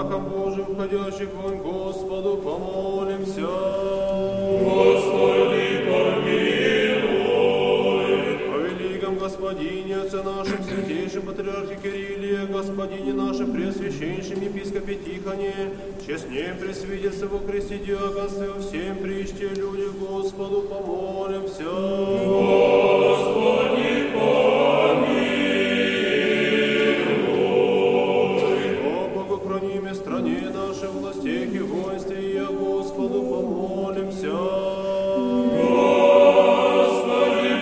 страхом Божьим входящих вон Господу помолимся. Господи, помилуй. О великом Господине, Отце нашем, святейшем Патриархе Кирилле, Господине нашем, Преосвященнейшем Епископе Тихоне, честнее пресвидетельстве во Христе диаконстве, всем причте люди Господу помолимся. Господи, помилуй. О богохранимой стране нашей, властях и воинстве, и о Господу помолимся. Господи,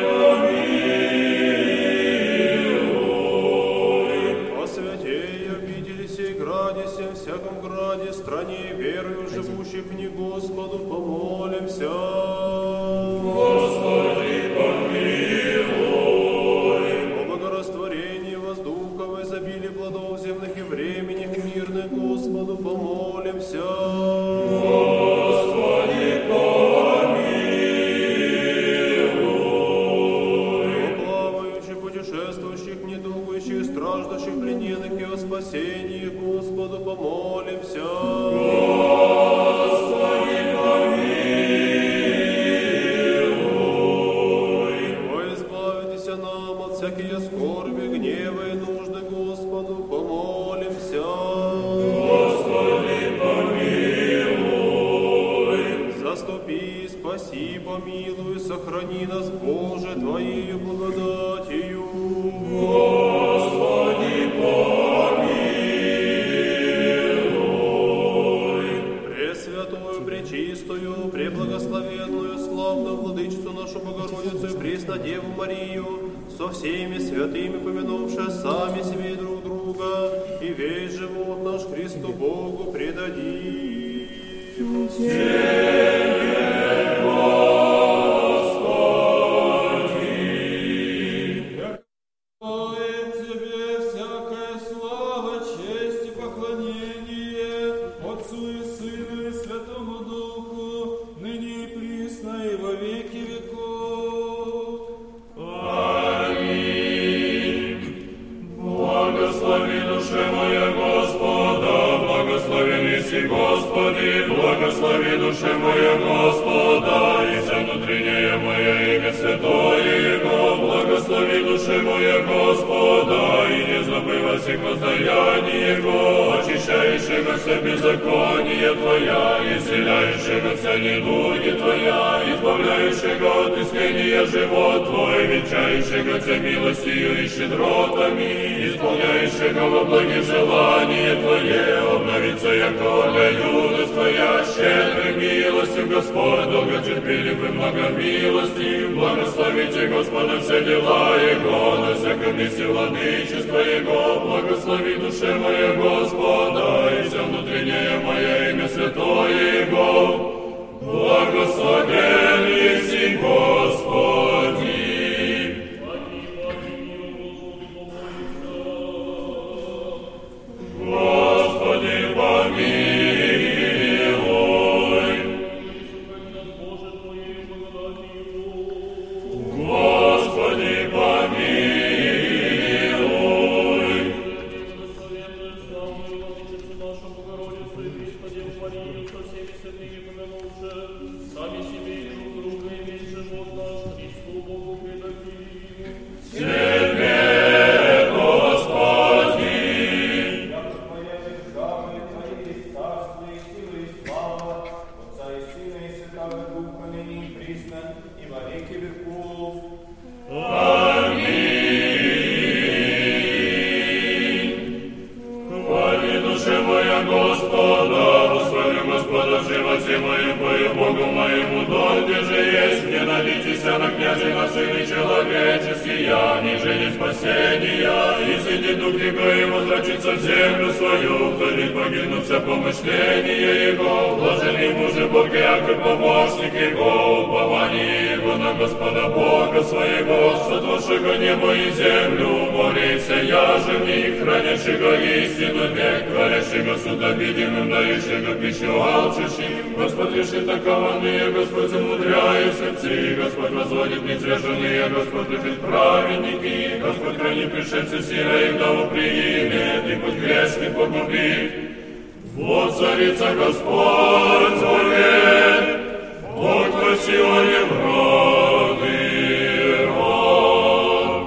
помилуй. О святей обители сей граде, всем всяком граде, стране верою живущих в ней Господу помолимся. Господи, помилуй. О богорастворении воздуха, в изобилии плодов земных и временных мирных Господу помолимся. Господи, помилуй. О плавающих, путешествующих, недугующих, страждущих, плененных и о спасении Господу помолимся. Господи, помилуй. О избавитесь нам от всякие скорби, гнева и нужды Господу помолимся. Господи, помилуй. Заступи, спаси, помилуй, сохрани нас, Боже, Твоею благодатью. Господи, помилуй. Пресвятую, пречистую, преблагословенную, славную владычицу нашу Богородицу и Преснодеву Марию, со всеми святыми помянувши сами себе и друг друга, и весь живот наш Христу Богу предадим. Тебе всякая слава, честь и поклонение Отцу и Сыну и Святому Духу, ныне и присно и во веки веков. Аминь. Благослови душе моя Господа, благословен еси Господи, благослови душе моя Господа, и вся внутренняя моя имя святое Его, благослови душе моя Господа, и не забыва всех воздаяние Его, очищающего вся беззаконие Твоя, исцеляющего вся недуги Твоя, избавляющего от искрения живот Твой, венчающего Тя милостью и щедротами, исполняющего во благе желание Твое, обновится яко для юность Твоя, щедрой милостью Господь, долготерпелив и многомилостив, благословите Господа все дела Его, на всяком месте владычества Его, благослови душе моя Господа, и все внутреннее мое имя святое Его, благословен еси Господи. Господи, помилуй. Господи, помилуй. Сами себе и друг друга и весь живот наш Христу Богу предадим. Тебе, Господи. Яко Твоя держава и Твое есть царство, и сила, и слава, Отца и Сына, и Святого Духа, ныне и присно, и во веки веков. Аминь. Хвали душе моя Господа, восславлю Господа в животе моем, пою Богу моему, донде же есть, не надейтесь на княже, на сыны человеческие, ниже не спасения, и сидит дух Его и возвратится в землю свою, ходит погибнут вся помышления Его, блаженный муже Бог, яко помощник Его, упование Его на Господа Бога своего, сотворшего небо и землю, море и вся яже в них, хранящего истину век, творящего судом видимым, дающего пищу алчущим, Господь решит окованные, Господь замудряет сердцы, Господь возводит низверженные, Господь любит праведники, Господь хранит пришельцы силой, и вдову приимет, и путь грешный погубит. Вот царица Господь вовек, Бог во Сионе враг и раб.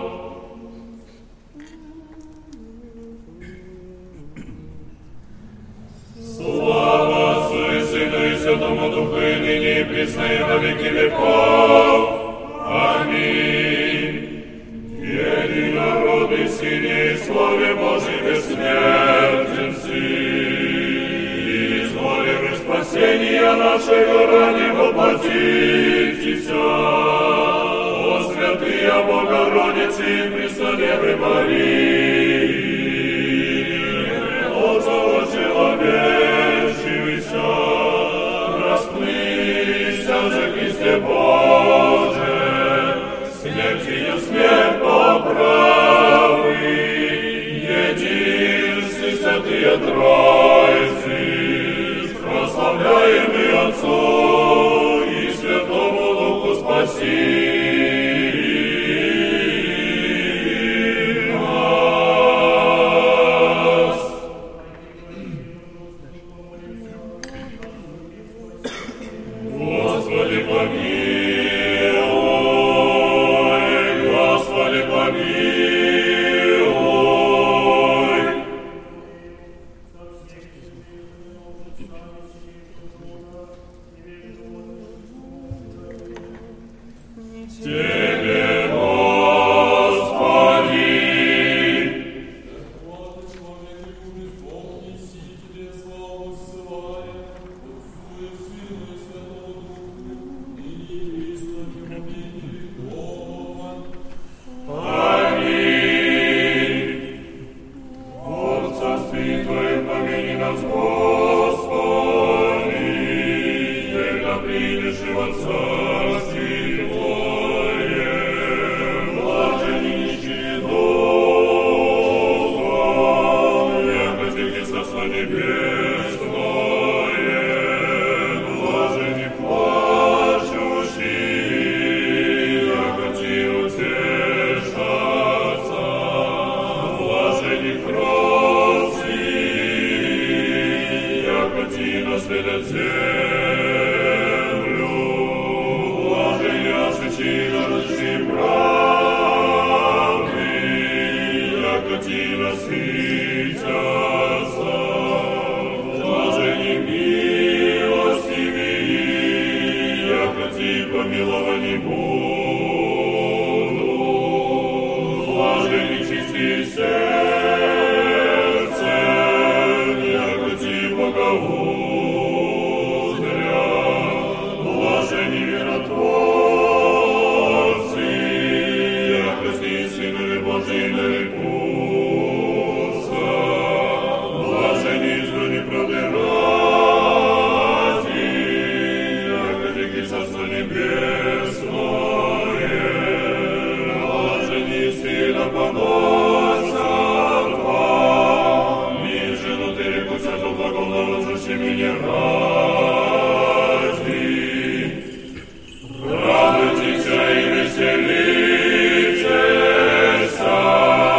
Слава Отцу и Сыну и Святому Духу, и ныне и присно и во веки веков. Аминь. Единородный Сыне и Слове Божий бессмертен Сын, изволив спасения нашего ради воплотитеся. О святые Богородицы и Преснодевы Марии, ложного человечився, расплыся же Христе Боже, смертью смерть поправы, единстве святые Троицы, прославляемый Отцу и Святому Духу спаси нас. Господи, помилуй, Господи, помилуй. Тебе, Господи, аминь. В царстве Твоем помяни нас, Господи, когда придешь и во царстве Твоем, блаженни нищие духом, яко Тебе Царство Небесное, блаженни плачущие, яко Ти утешатся, блаженни кроткие, яко Ти наследят землю, блаженни осуществующие правды, яко Ти насытятся, блаженни милостивые, яко Ти помилованы будут, блаженни чистые сердцем, яко Ти боговузрят, блаженни миротворцы, яко Ти Сынове Божии нарекутся, блаженни избранные правды ради, яко Ти Царство Небесное, блаженни сына поносят вам, и жену Ты рекутся за благом наложившим меня ради. Радуйтесь и веселитесь,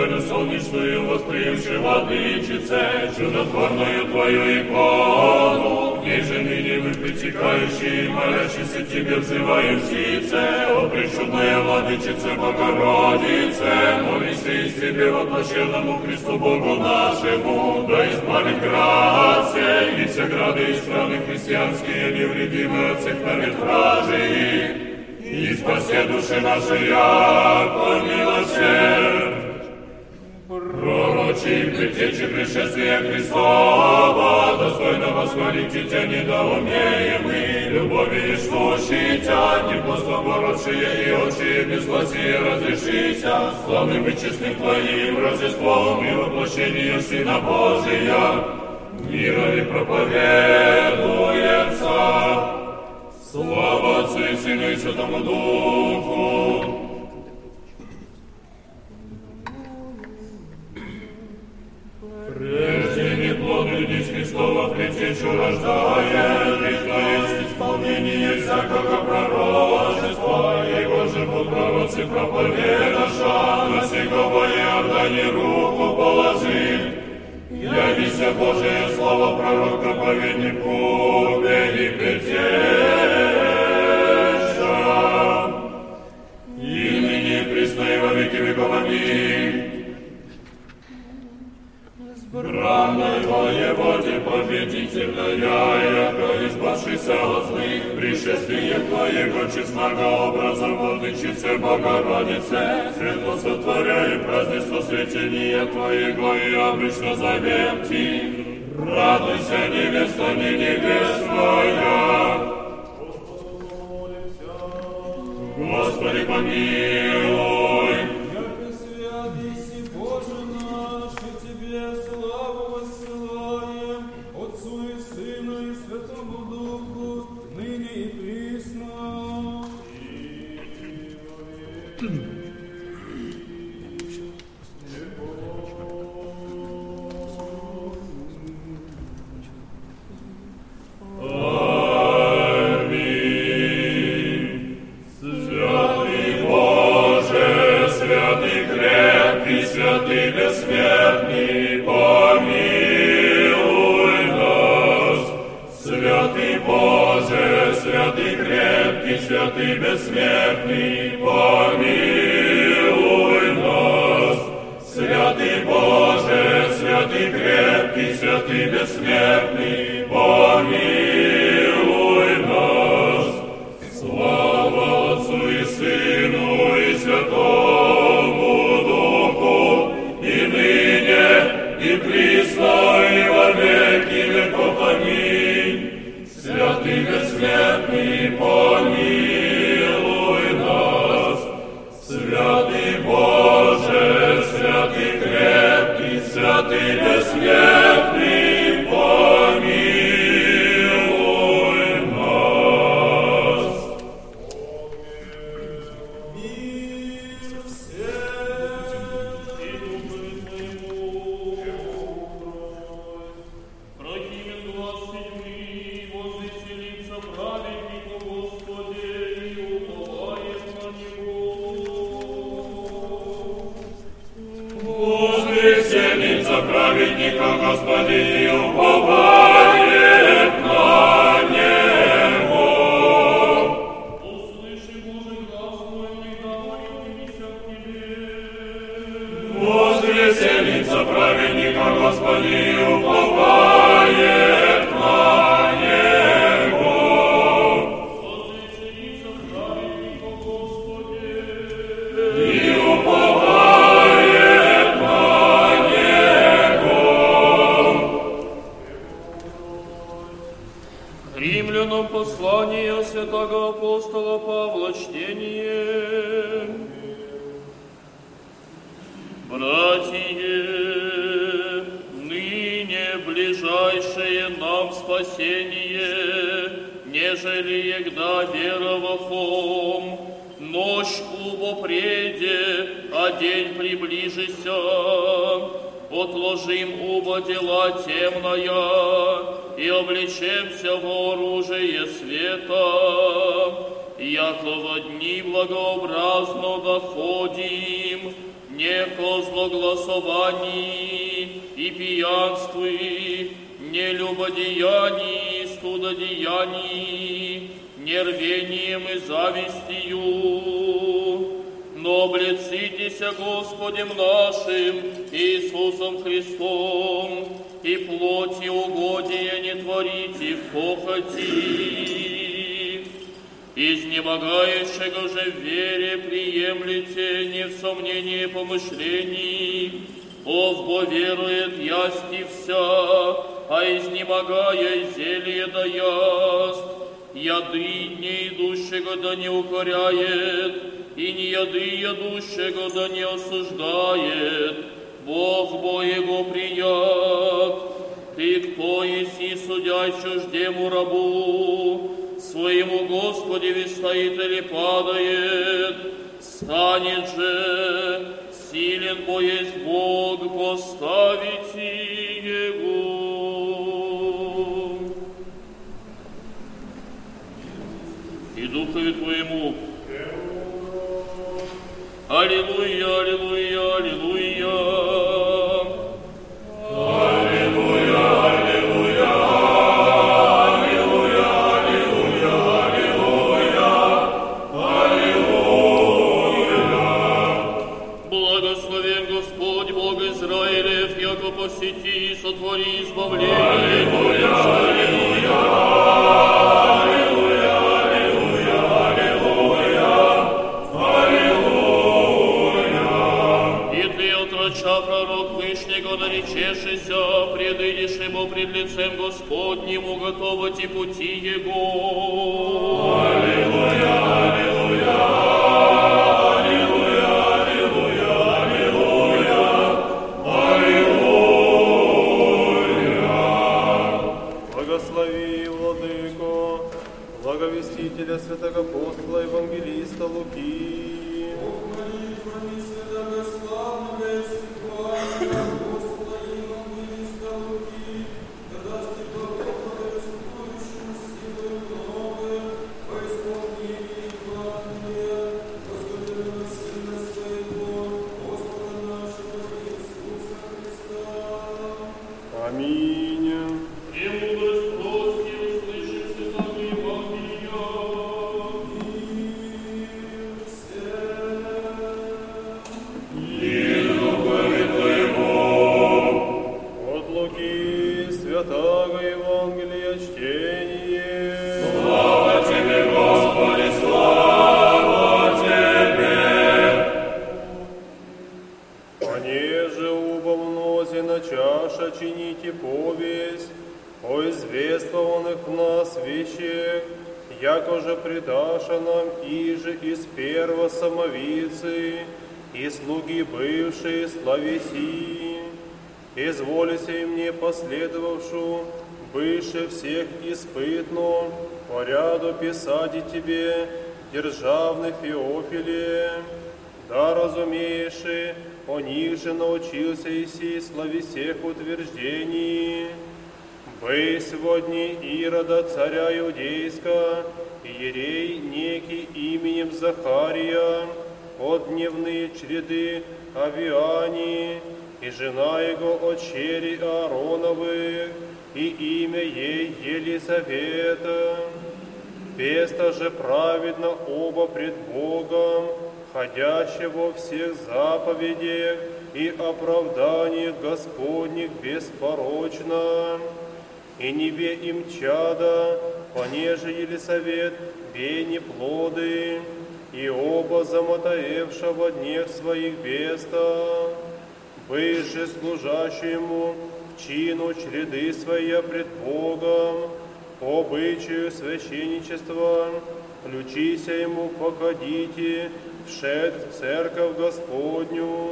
зарю солнечную восприимши владычице, чудотворную Твою икону, в ней же ныне мы притекающие, молящиеся Тебе взываем сице, о пречудная владычице Богородице, молись из Тебе воплощенному Христу Богу нашему, да избавит грация и все грады и страны христианские невредимые от всех намет вражьих, и спаси души наши, яко милосердь. Пророчи предтечи пришествия Христова, достойно восхвалите Тебя недоумеемый, любовью ждущий Тебя, непостом городшие и очи безгласие разрешися, славным и честным Твоим Рождеством и воплощение Сына Божия, мира ли проповедуется. Слава Отцу и Сыну и Святому Духу. Прежде неплодный День Христова предтечу рождает, и то есть исполнение всякого пророчества, Его же по пророце проповедаша, на сего Иордане руку положи. Явися Божие Слово пророк проповеднику, и предтеча, и ныне и присно и во веки веков. Аминь. Избранной воеводе победительная, яко избавшийся от злых, пришествие Твоего честного образа, владычице Богородице, светло сотворяя празднество святения Твоего, и обычно зовем Ти. Радуйся, невеста не невестная. Господи, помилуй. Яко свят еси, Боже наш, и Тебе славу воссылаем, Отцу и Сыну и Святому Духу, ныне и присно. Святый бессмертный, помилуй нас. Святый Боже, святый крепкий, святый бессмертный, помилуй нас. Святый Боже, святый крепкий, святый бессмертный, помилуй нас. Слава Отцу и Сыну и Святому Духу, и ныне, и присно, и во веки веков. Аминь. Святый бессмертный, помилуй нас. Святый Боже, святый крепкий, святый бессмертный, помилуй нас. Мир всем. И духу твоему. Прохимен глаз седьмый, возвеселится праведник о Господе, и уповает на Него. Возвеселится праведника Господи, и уповает на Него. Услыши, Боже, глаз мой, когда молитвимся к Тебе. Возвеселится праведника Господи, и уповает на Него. Возвеселится праведник о Господе. И уповает на Него. Римлянам послание святого апостола Павла чтение. Братья, ныне ближайшее нам спасение, нежели егда веровахом, ночь убо преде, а день приближися, отложим убо дела темная, и облечемся в оружие света, яко во дни благообразно доходим, не о злогласовании и пьянстве, не любодеянии, студодеянии, не рвением и завистью, но облицитеся Господем нашим Иисусом Христом, и плоти угодия не творите в похоти. Изнемогающего же в вере приемлете не в сомнении помышлений, овбо верует ясти вся, а изнемогая зелье да яст, яды не идущего да не укоряет, и не яды ядущего да не осуждает, Бог бо его прият. Ты кто еси, судя чуждему рабу, своему Господеве стоит или падает, станет же, силен бо есть Бог, поставите его. И Духове Твоему. Аллилуйя, аллилуйя, аллилуйя. Аллилуйя, аллилуйя, аллилуйя, аллилуйя, аллилуйя, аллилуйя. Благословен Господь, Бог Израилев, яко посети, сотвори избавление. Аллилуйя, аллилуйя. Пророк Вышнего наречешися, предыдешь ему пред лицем Господним, уготовать и пути его. Аллилуйя, аллилуйя, аллилуйя, аллилуйя, аллилуйя, аллилуйя. Благослови, Владыко, благовестителя святого апостола евангелиста Луки. Изволися и мне, последовавшу, выше всех испытно, по ряду писать тебе, державный Феофиле, да разумеешь, о них же научился Иси слави всех утверждений. Бый сегодня Ирода, царя Иудейска, иерей некий именем Захария, от дневные череды Авиани, и жена его от черей Аароновых, и имя ей Елизавета. Веста же праведно оба пред Богом, ходящего во всех заповедях и оправданиях Господних беспорочно. И не бе им чада, понеже Елисавет бе не плоды, и оба замотаевшего днях своих веста. Вы же служащему чину чреды своя пред Богом, по обычаю священничества, ключися ему походите, вшед в церковь Господню.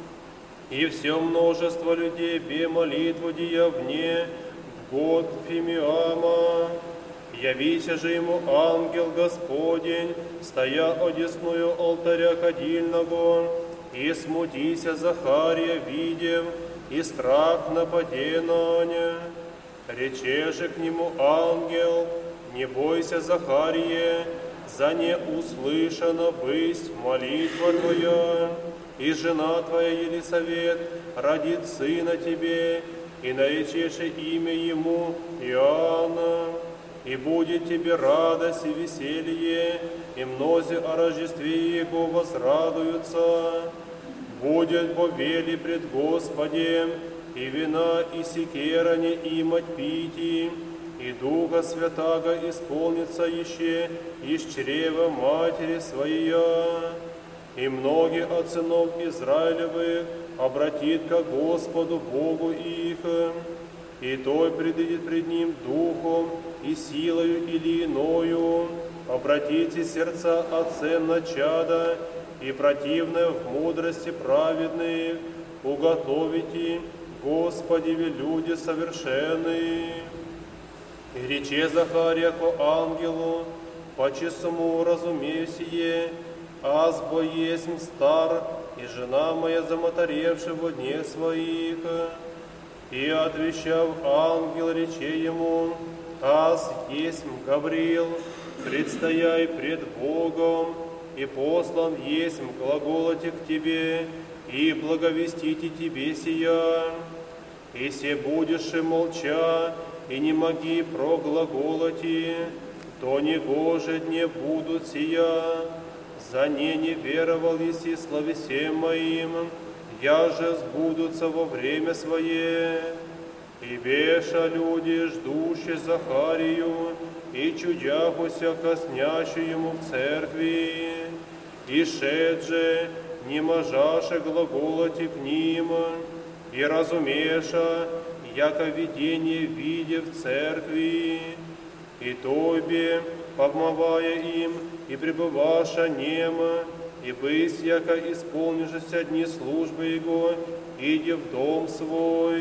И все множество людей бе молитву дия вне, в год Фимиама. Явися же ему ангел Господень, стоя одесную алтаря кадильного, и смутися Захария, видев, и страх нападе на ня. Рече же к нему ангел: не бойся, Захарие, за не услышана бысть молитва твоя, и жена твоя Елисавет родит сына тебе, и наречешь имя ему Иоанна. И будет тебе радость и веселье, и мнози о Рождестве Его возрадуются. Будет бовели пред Господем, и вина, и секера не имать пити, и Духа Святаго исполнится еще из чрева матери своя. И многие от сынов Израилевых обратит ко Господу Богу их, и той предыдет пред Ним духом и силою или иною. Обратите сердца отцем на чада, и противное в мудрости праведных уготовите Господеве люди совершенные. И рече Захария ко ангелу, по честному разумею сие, азбо есмь стар, и жена моя замоторевши во дне своих. И отвечав ангел, рече ему, аз есмь Гавриил, предстояй пред Богом, и послан есмь глаголоте к тебе, и благовестите тебе сия. И се будешь молча, и не моги проглаголоти, то негоже дне будут сия. За не веровал еси словесе моим, я же сбудутся во время свое. И беша люди, ждущие Захарию, и чудяхуся коснящую ему в церкви, и шед же, не можаше глаголоти к ним, и разумеша, яко видение видя в церкви, и тобе, помывая им, и пребываша нема, и бысь, яко исполнишься дни службы Его, иди в дом свой.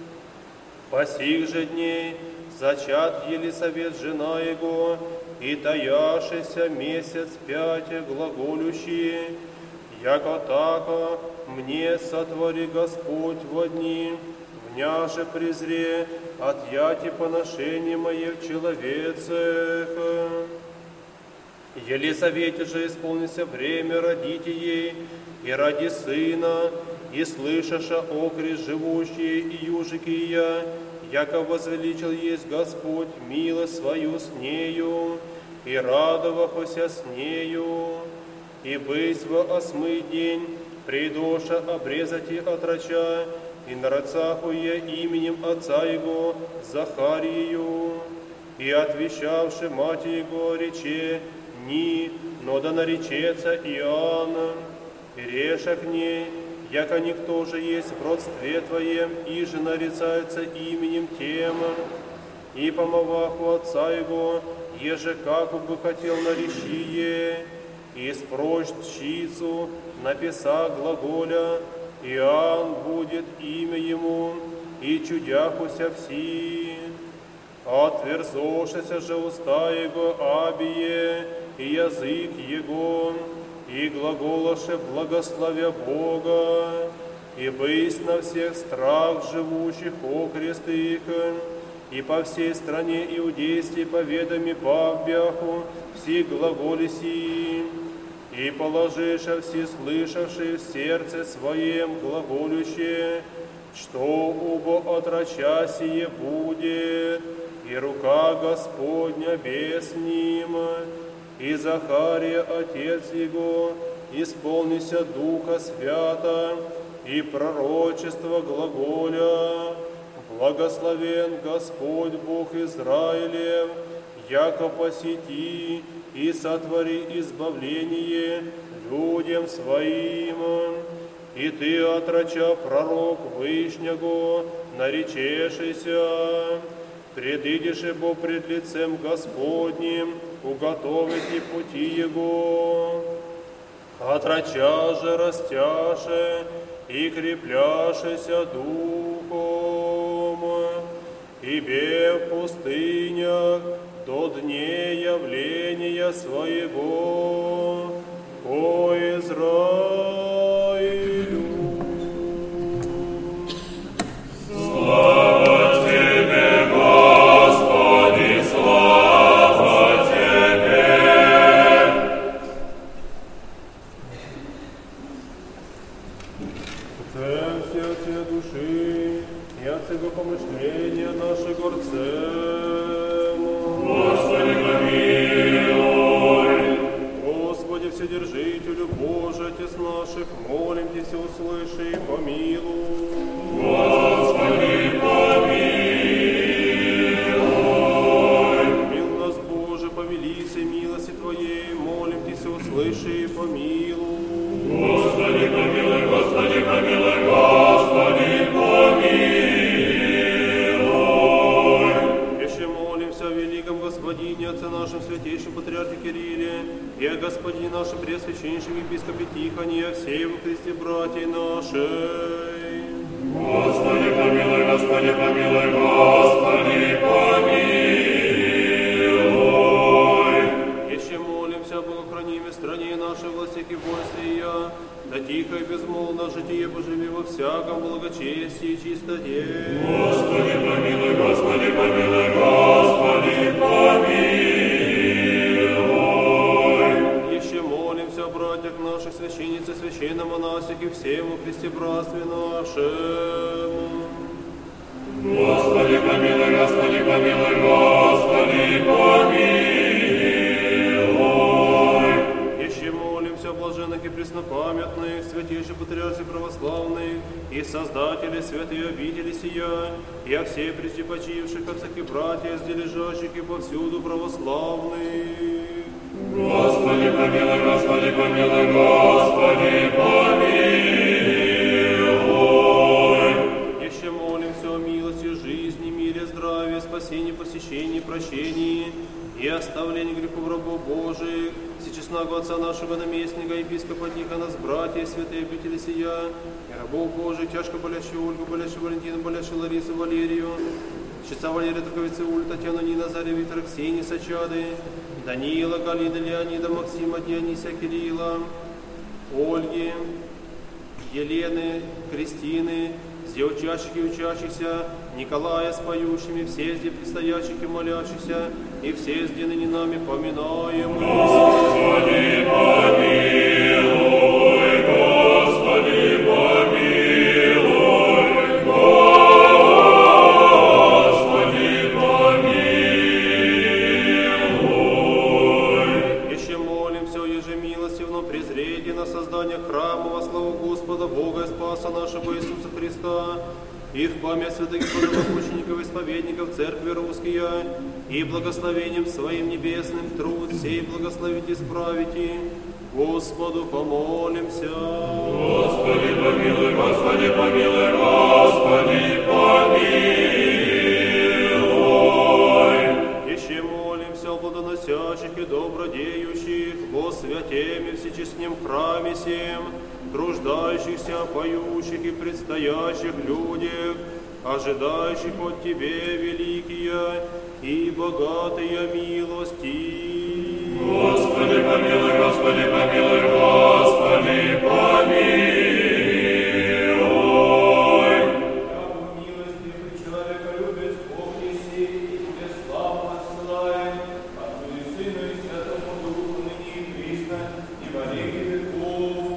По сих же дней зачат Елисавет жена Его, и таяшися месяц 5 глаголющие, яко тако мне сотвори Господь во дни, вняже презре отъяти поношения моих человецех. Елисавете же исполнится время родите ей, и ради сына, и слышаша окрест живущие и южики я, яко возвеличил есть Господь милость свою с нею, и радовахося с нею, и бысь во осмый день, придоша обрезати отроча, и нарацахуя именем отца его Захарию, и отвещавши мать его рече, ни, но да наречется Иоанн, и реша к ней, яко никто же есть в родстве твоем, и же нарицается именем тем, и помывах у отца его, еже как бы хотел наречие, и спрось тщицу, написа глаголя, Иоанн будет имя ему, и чудяхуся вси. Отверзошися же уста его абие, и язык его, и глаголоше благословя Бога, и бысь на всех страх живущих окрест их, и по всей стране иудействе поведами павбяху все глаголи сии, и положиша все слышавшие в сердце своем глаголющее, что убо отроча сие будет, и рука Господня без ним, и Захария, отец его, исполнися Духа Свята, и пророчество глаголя, благословен Господь Бог Израилев, яко посети и сотвори избавление людям своим. И ты, отроча пророк Вышнего, наречешися, предидешь бо пред лицем Господним, уготовите пути Его. Отроча же растяше и крепляшися духом, и бе в пустынях до дней явления своего по Израилю. Слава Тебе, Господи, слава Тебе! от всего помышления наших горцем. Господи, помилуй. Господи, Вседержителю Божий, Отец наших, молим Тебя, все услыши и помилуй. Господи, помилуй. Мил нас, Боже, повелися милости Твоей, молим Тебя, все услыши и помилуй. Господи, помилуй, Господи, помилуй, Господи, помилуй. Еще молимся о великом Господине, Отце нашем святейшем Патриархе Кирилле, и о Господине нашем Преосвященнейшем Епископе Тихоне, и о всей во Христе братьей нашей. Господи, помилуй, Господи, помилуй, Господи, помилуй. Еще молимся об охранимой стране нашей, власти и войске ее, да тихо и безмолвно житие поживи во всяком благочестии и чистоте. Господи, помилуй, Господи, помилуй, Господи, помилуй. Еще молимся о братьях наших, священниц и священномонасях и всем во Христе братстве нашем. Господи, помилуй, Господи, помилуй, Господи, помилуй. Еще молимся о блаженных и преснопамятных, святейших патриархах православных и создателей святой обители сия, и о всех прежде почивших отцах и братьях, здесь лежащих и повсюду православных. Господи, помилуй, Господи, помилуй, Господи, помилуй. Еще молимся о милости, жизни, мире, здравии, спасении, посещении, прощении и оставлении грехов рабов Божиих, всечестного Отца нашего наместника, епископа Тихона, с братья, святые обители сия, и рабов Божиих, тяжко болящую Ольгу, болящую Валентину, болящую Ларису, Валерию, Чеца Валерия Таковицы, Уль, Татьяну, Нина, Заря, Виктора, Ксении, Сачады, Даниила, Галида, Леонида, Максима, Дионисия, Кирилла, Ольги, Елены, Кристины, все учащих и учащихся, Николая с поющими, все здесь предстоящих и молящихся, и все здесь ныне нами поминаем. Господи, помилуй, Господи, помилуй, Господи, помилуй. Еще молимся о ежемилостивном презрении на создание храма во славу Господа Бога и Спаса нашего Иисуса Христа, и в память святых подвигов исповедников Церкви Русские, и благословением Своим небесным труд сей благословите, исправите. Господу помолимся. Господи, помилуй, Господи, помилуй, Господи, помилуй. Еще молимся о плодоносящих и добродеющих во святем и всечестном храме сем, труждающихся, поющих и предстоящих людях, ожидающих от Тебе великие и богатые милости. Господи, помилуй, Господи, помилуй, Господи, помилуй. Яко милости человека любит Бог еси, и Тебе славу отсылаем, Отцу и Сыну и Святому Духу, ныне и присно, и во веки веков.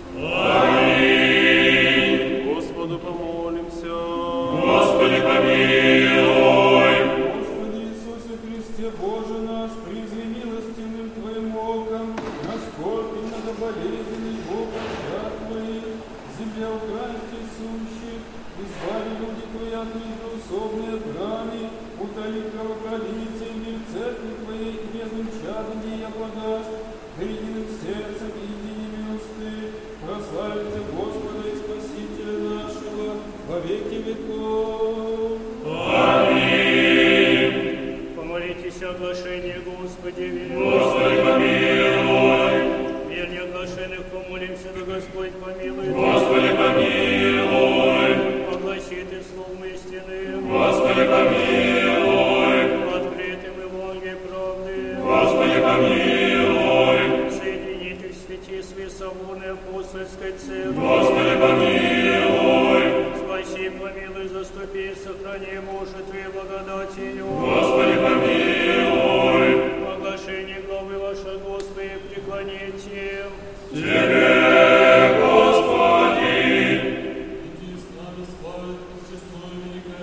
Аминь. Господу помолимся. Господи, помилуй. Господи Иисусе Христе, Боже наш, призри милостивым Твоим оком, насколько многоболезненный Бог от Твоих, земля украсти сущих, избави люди Твои от междоусобной брани, утоли кровопролитие мир церкви Твоей и бездным чадом ея подашь, да единым сердцем и единими усты, прославите Господа и Спасителя нашего во веки веков. Аминь. Помолитесь о оглашении Господи, Господи, помилуй. верне оглашенных помолимся, да Господь помилует. Господи, помилуй. Огласите словом истины, Господи, помилуй. открытым Евангелие правды. Господи, помилуй. Соедините в святействе соборной апостольской церкви. Господи, помилуй. Спаси, помилуй, заступи, сохрани, Боже, Твоей благодатью. Господи, помилуй. В оглашении главы вашей, Господи, преклоните. Тебе, Господи. Иди с нами славить, честной великой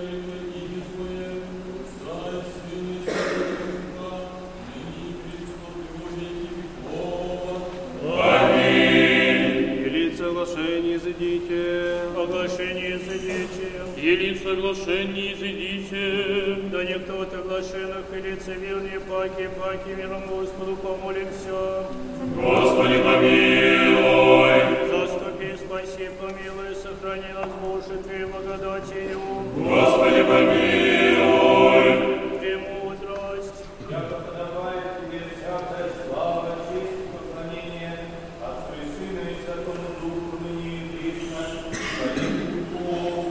Ели соглашение изыдите. Да никто от оглашенных и лицемернее паки миром Господу помолимся. Господи, помилуй. Заступи, спаси, помилуй, сохрани нас, Боже, Твоей благодатью. Господи, помилуй. Премудрость. Яко подобает Тебе всякая слава, честь и поклонение Отцу и Сыну и Святому Духу, ныне и присно, во веки веков.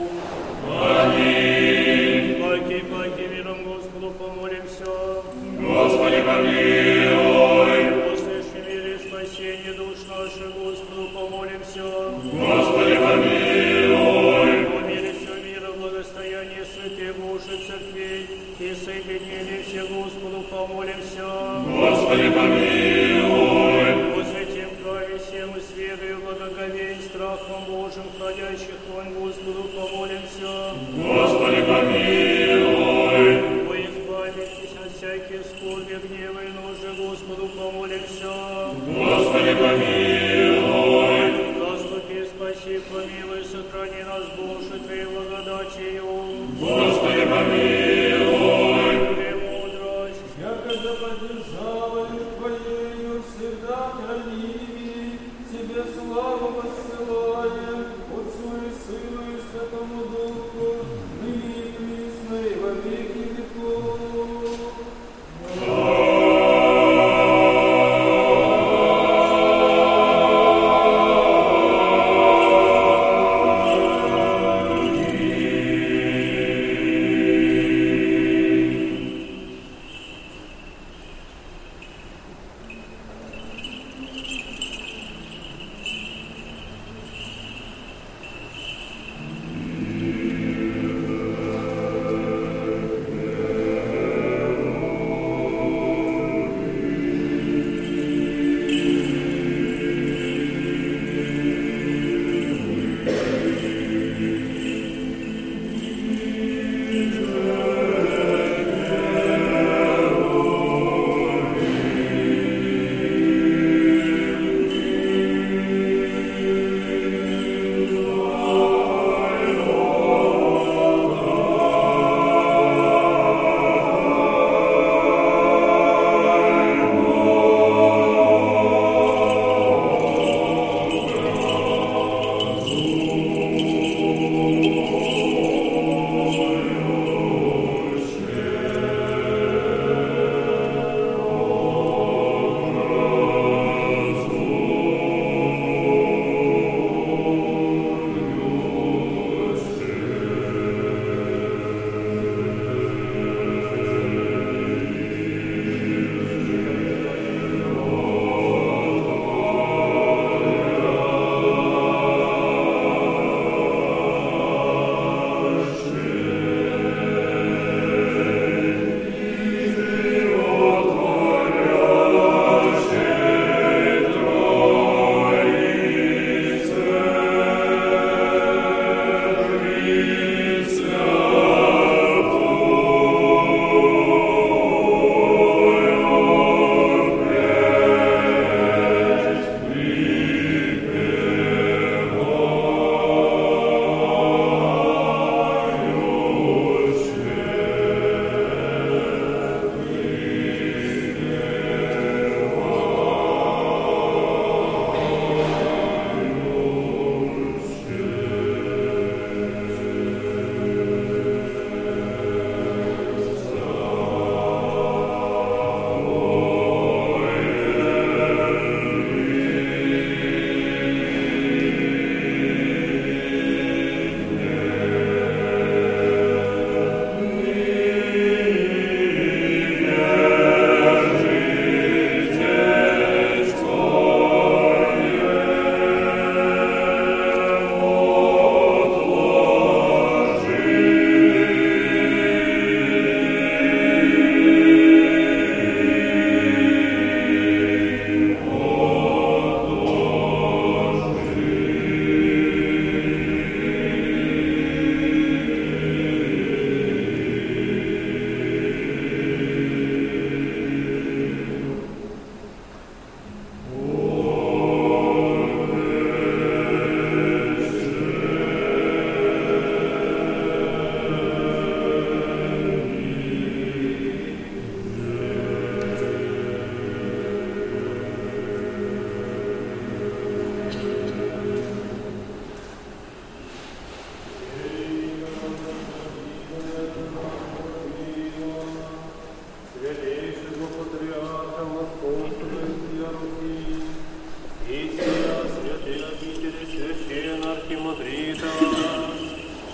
Аминь. Паки миром Господу помолимся. Господи, помилуй. Услыши мир и спасение душ наших, Господу помолимся. Господи, помилуй. По мире всего мира, благостояние святых Божьих церквей и соединение всех, Господу помолимся. Господи, помилуй. По святим праве всем и с верою, благоговеем, страхом Божьим, ходящих вон, Господу помолимся. Господи, помилуй. По их памяти от всякие скорби, гнева и нужды, Господу помолимся. Господи, помилуй. Заступи, спаси, помилуй, сохрани нас, Боже, Твоей благодатью. Господи, помилуй. Премудрость. Якогда поддержала Твоею всегда храними, Тебе славу воссылаем, Отцу и Сыну и Святому Духу, ныне и присно и во веки веков.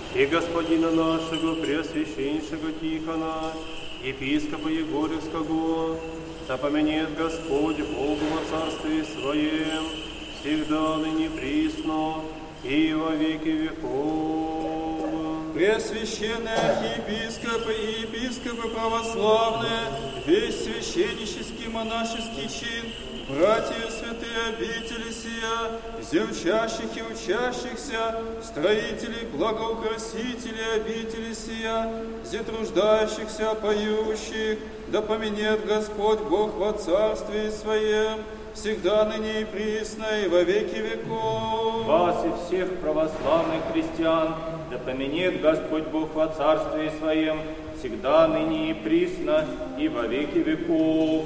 и господина нашего преосвященнейшего Тихона, епископа Егорьевского, да поменет Господь Богу во царстве Своем, всегда ныне присно и во веки веков. Преосвященные архиепископы и епископы православные, весь священнический монашеский чин, братья святые обители сия, зевчащих и учащихся, строителей, благоукрасителей обители сия, зетруждающихся, поющих, да поменет Господь Бог во царстве Своем, всегда ныне и присно и во веки веков. Вас и всех православных христиан, да поменет Господь Бог во царстве Своем, всегда ныне и присно и во веки веков.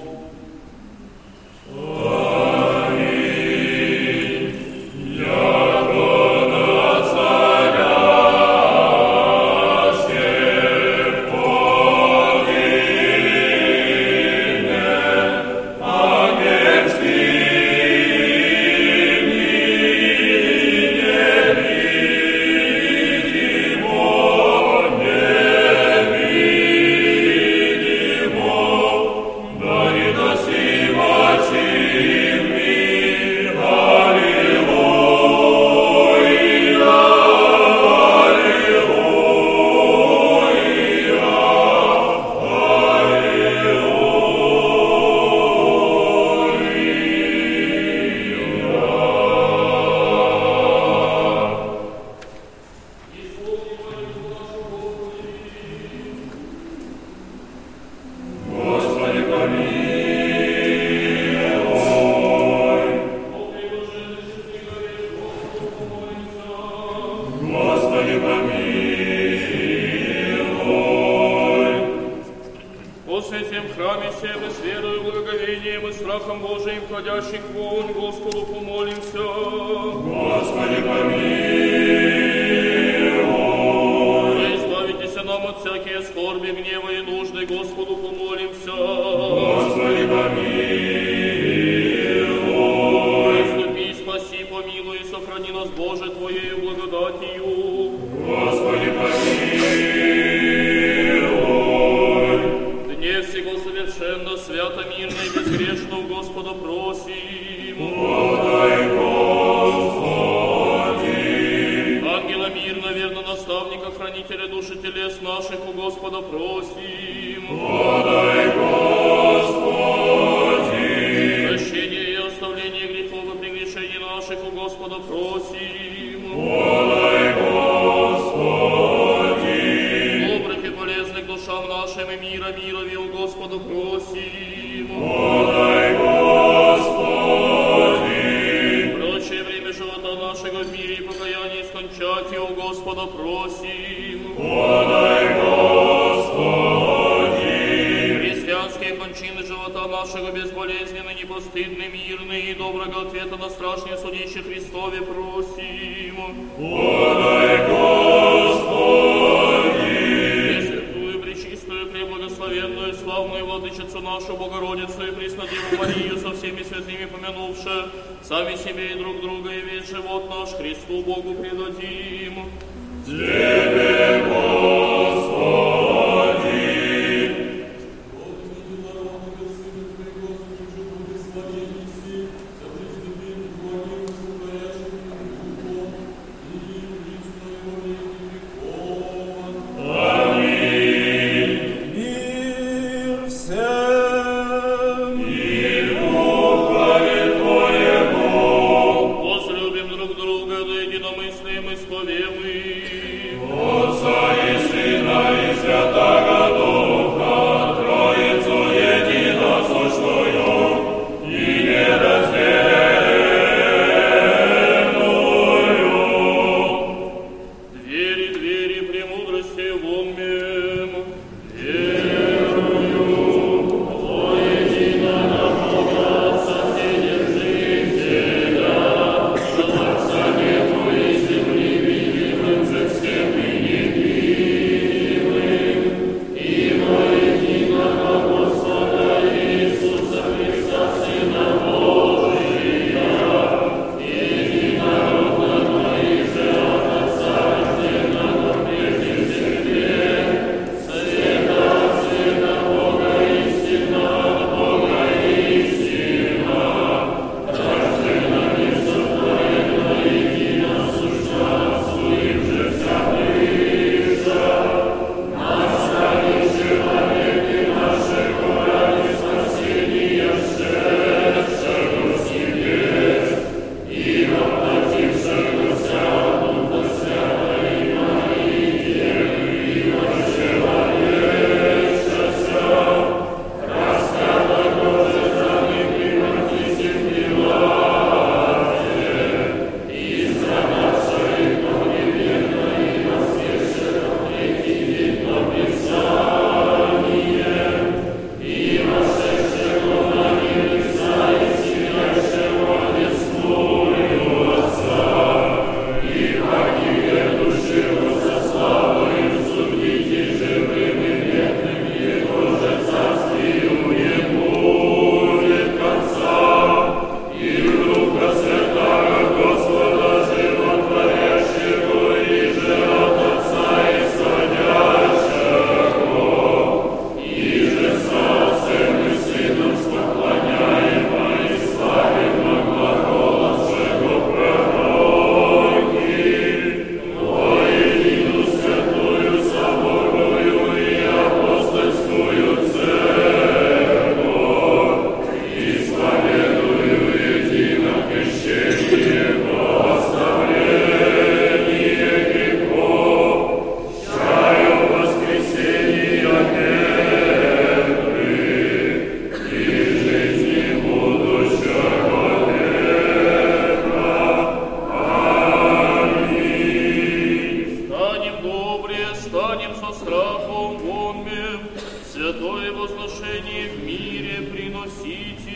станем со страхом вонме, святое возношение в мире приносите.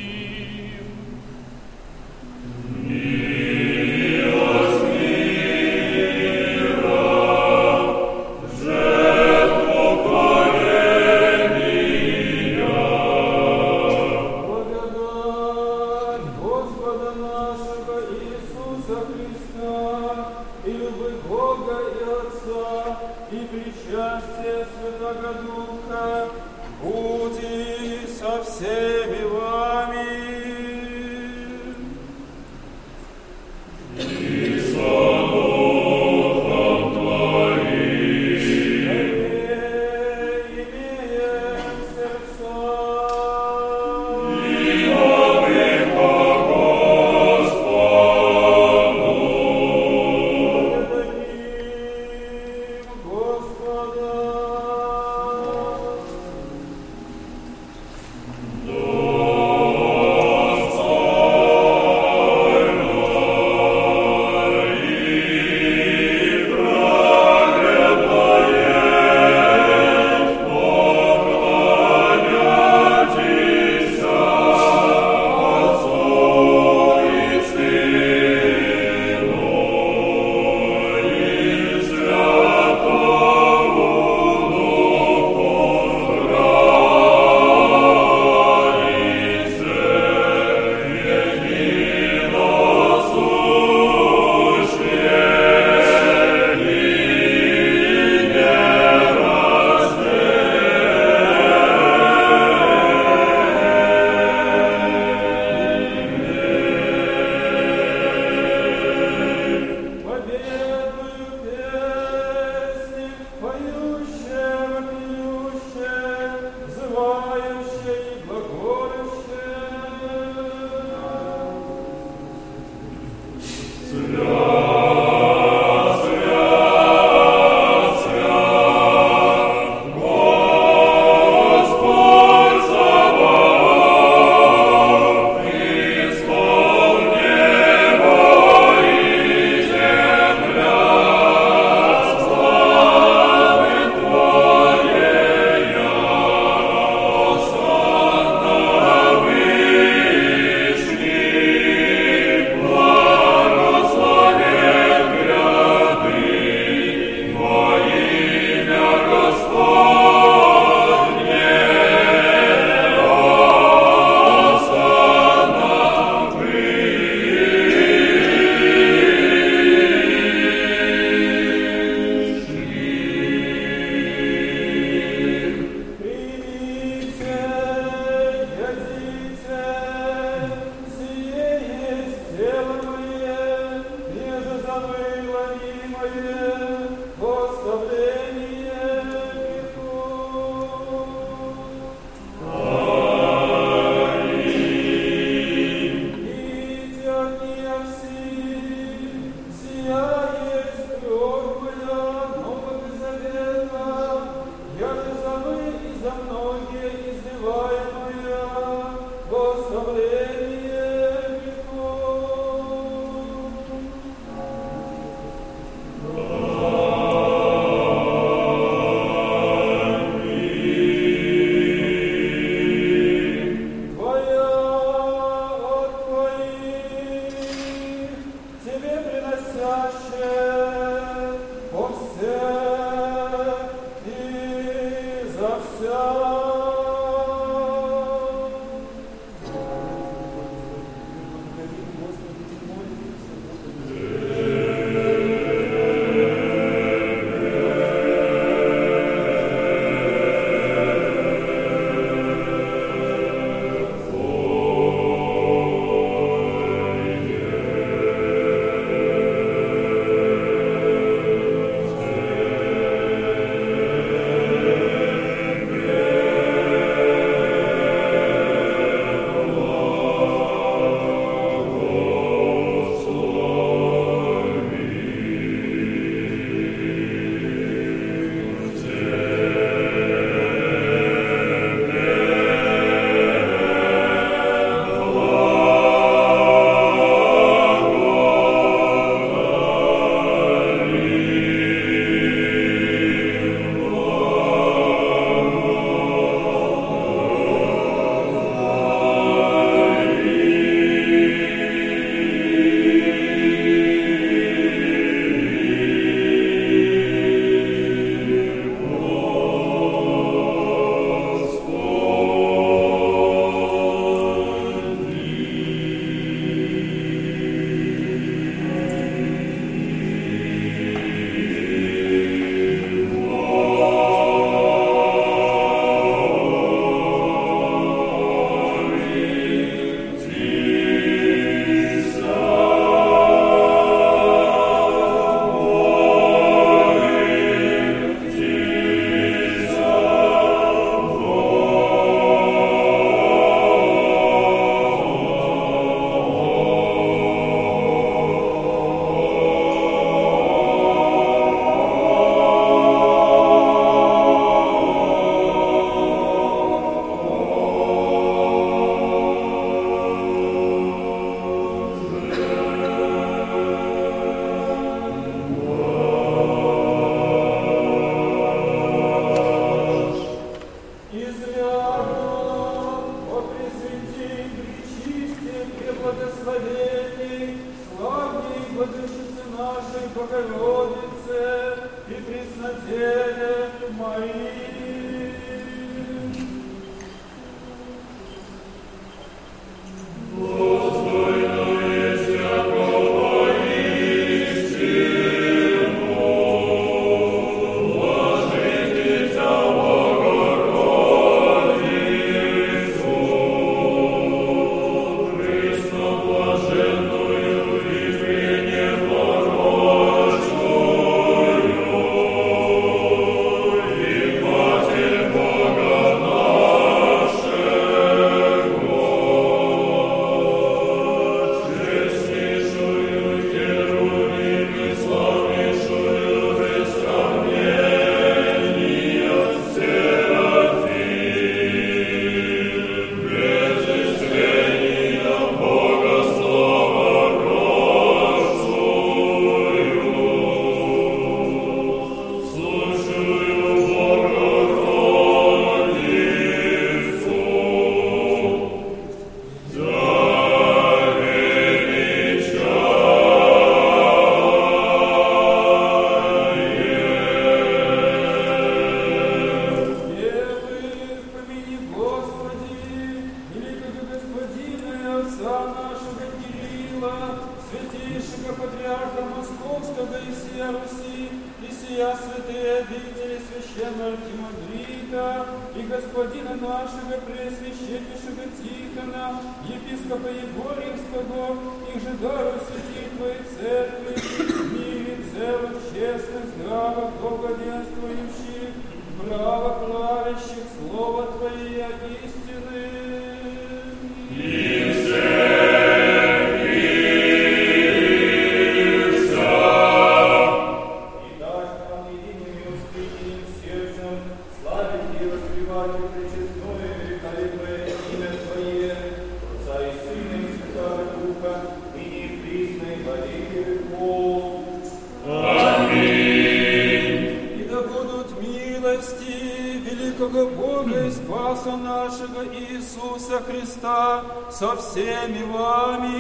со всеми вами.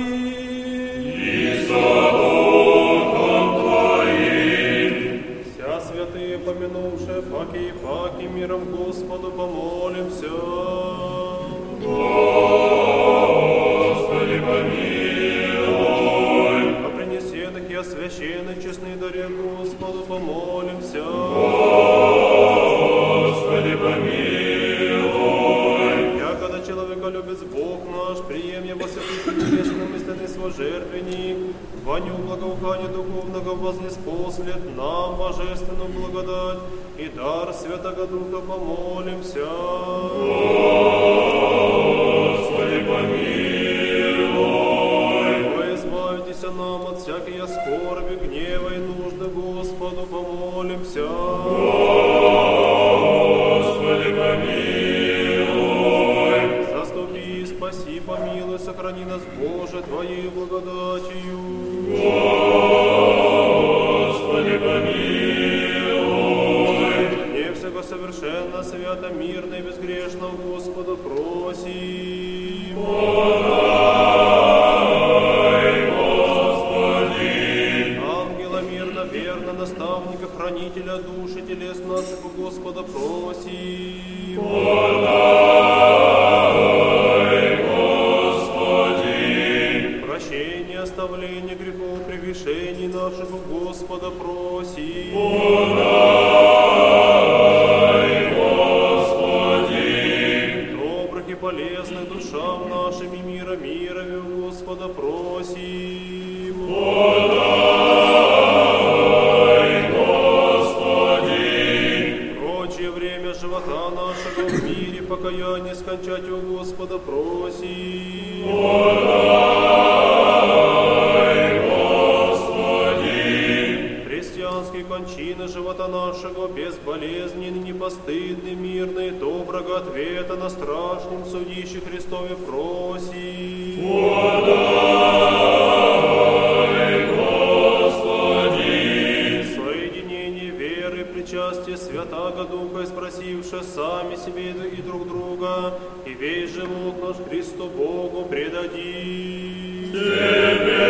И со Духом Твоим. Вся святые, помянувшие паки и паки, миром Господу помолимся. Господи, помилуй. А принеси такие священные, честные даре Господу помолимся. Господи, помилуй. Любец Бог наш, прием его святых небесным истинный свой жертвенник, воню благоухания духовного вознеспослед нам божественную благодать и дар Святого Духа помолимся. Господи, помилуй. О, избавитесь нам от всякой скорби, гнева и нужды, Господу помолимся. Господи, помилуй. Спаси, помилуй, сохрани нас, Боже, Твоей благодатью. Господи, помилуй. Не всего совершенно, свято, мирно и безгрешно Господа просим. Подай, Господи. Ангела мирно, верно, наставника, хранителя души телес наших у Господа просим. Оставление грехов, прегрешений наших у Господа просим. Подай, Господи. Добрых и полезных душам нашим и мирами у Господа просим. Подай, Господи. Прочее время живота нашего в мире покаяние скончать у Господа просим. Подай, Господи. Христианские кончины живота нашего безболезненный, непостыдный, мирный, доброго ответа на страшном судище Христове просим. Подай, Господи. Соединение веры, причастие Святаго Духа, спросивши сами себе и друг друга, и весь живот наш Христу Богу предадим. Тебе,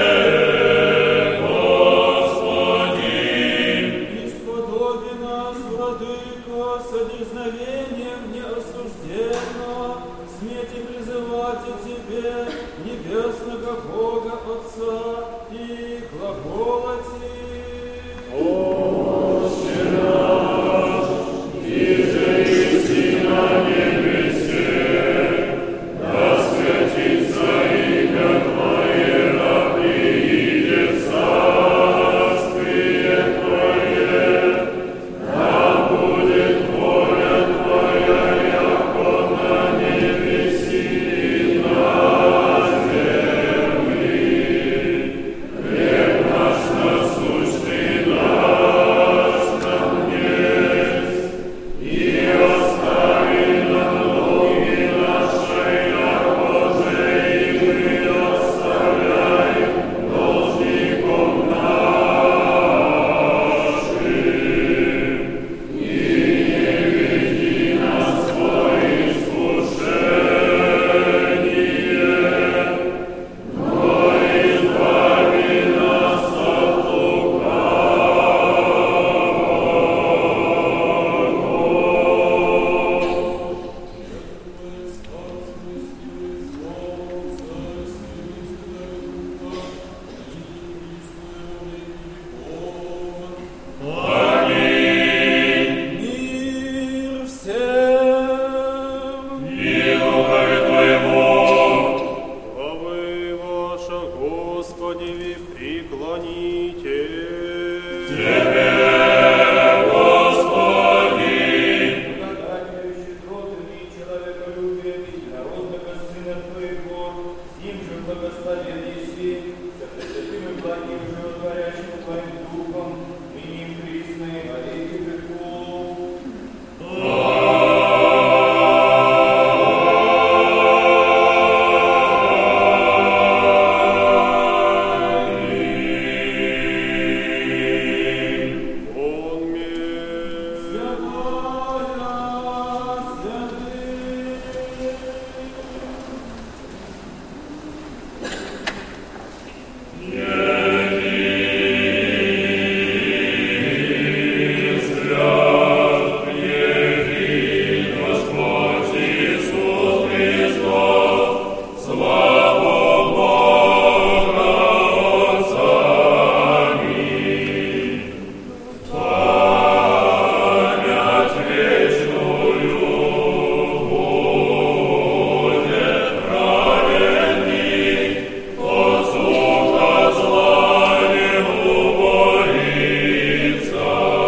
Господи. Исподоби нас, владыка, с одерзновением неосужденно, смейте призывать о тебе, небесного Бога Отца, и глаголать. Отче наш, иже еси на небесе, да святится имя Твое, да приидет царствие Твое, да будет воля Твоя, яко на небеси и на земли. Хлеб наш насущный дашь нам днесь, и остави нам долги наши, яко же и мы оставляем должником нашим. И не веди нас в искушение, но избави нас от Мир всем! и духове Твоему. Главы ваша, Господи, ви преклоните. Благодатью щедротами, человеколюбием и народного Сына Твоего, сим же благословен еси, со пресвятым и благим животворящим Твоим Духом, ныне и присно и во веки веков. Он мир. Господь Иисус Христос, славу Бога Отца, аминь. Память вечную будет праведный, от сука зла не убоится.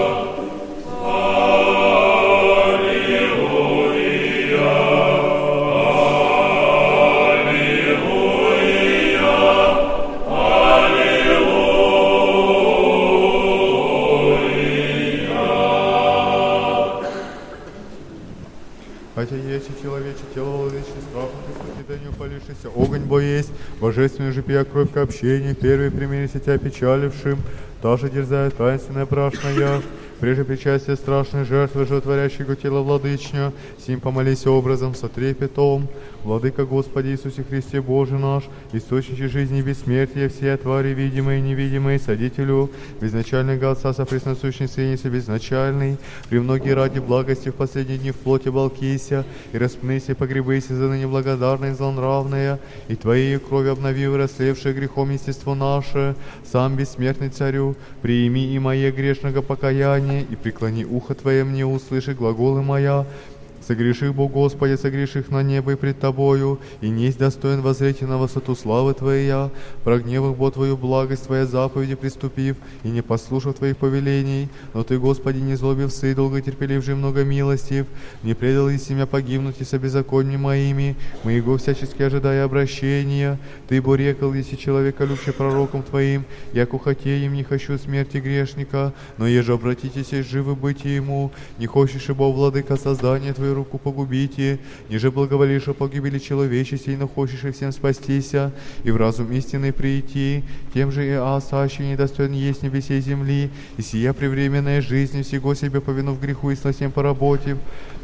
Хотя есть и человече тело владычий, страхом преступлению полившийся, огонь бо есть, божественную же пия кровь к общению, первые примирися тебя печалившим, та же дерзает таинственная брашная, прежде причастия страшной жертвы, животворящего тела владычня, сим помолись образом со трепетом. Владыка Господи Иисусе Христе Боже наш, источник жизни и бессмертия, все твари, видимые и невидимые, содителю, безначального Отца, сопресносущий Сыне безначальный, премногие ради благости в последние дни в плоти волкися, и распнися, погребыся за ныне благодарное и злонравное, и Твоей крови обновив расслевшее грехом естество наше, сам бессмертный Царю, приими и мое грешного покаяние, и преклони ухо Твое мне, услыши глаголы моя. Согреших, Бог Господи, согреших на небо и пред Тобою, и несть достоин воззреть на высоту славы Твоя, прогневах Бог Твою благость Твоя заповеди приступив, и не послушав Твоих повелений, но Ты, Господи, не злобив сы, долготерпеливший много милостив, не предал и семя погибнуть и со беззакониями моими, моего всячески ожидая обращения. Ты, бо рекал, если человека любче пророком Твоим, яко хотеем не хочу смерти грешника, но еже обратитесь и живы быть ему, не хочешь, ибо, Владыка, создание Твое руку погубите, ниже благоволишь о погибели человечести, но хочешь и всем спастися, и в разум истинный прийти, тем же и осаще недостоин есть небесе и земли, и сия превременная жизнь, всего себе повинув греху и с всем поработив,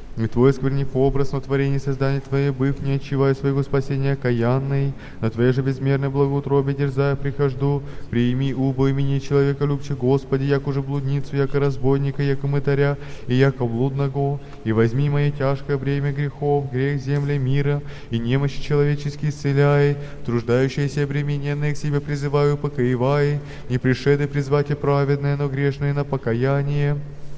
И Твой сквернив образ, но творение создания Твое, быв, не отчивая своего спасения окаянный, на Твоей же безмерной благоутробе дерзая прихожду, приими убо имени человека любче, Господи, яко же блудницу, яко разбойника, яко мытаря, и яко блудного, и возьми мое тяжкое бремя грехов, грех земли мира, и немощи человеческие исцеляй, труждающиеся обремененные к себе призываю, покоевай, не пришеды призвать и праведное, но грешное на покаяние.